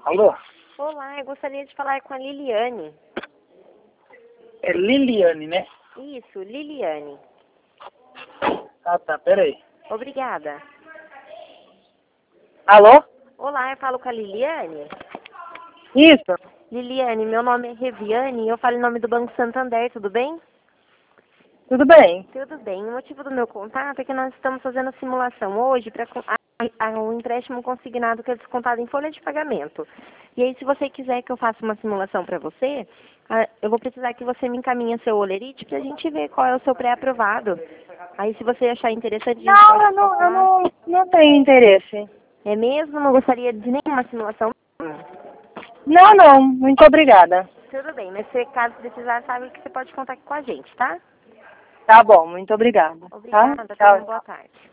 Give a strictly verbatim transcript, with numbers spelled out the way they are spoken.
Alô? Olá, eu gostaria de falar com a Liliane. É Liliane, né? Isso, Liliane. Ah, tá, peraí. Obrigada. Alô? Olá, eu falo com a Liliane. Isso. Liliane, meu nome é Reviane e eu falo em nome do Banco Santander, tudo bem? Tudo bem? Tudo bem. O motivo do meu contato é que nós estamos fazendo a simulação hoje para um empréstimo consignado que é descontado em folha de pagamento. E aí, se você quiser que eu faça uma simulação para você, ah, eu vou precisar que você me encaminhe seu olerite para a gente ver qual é o seu pré-aprovado. Aí, se você achar interessante, a gente Não, pode eu não, eu calcular. não, não tenho interesse. É mesmo? Não gostaria de nenhuma simulação? Não, não, muito obrigada. Tudo bem, mas se caso precisar, sabe que você pode contar com a gente, tá? Tá bom, muito obrigada. Tá? Obrigada, tenha uma Tchau. boa tarde.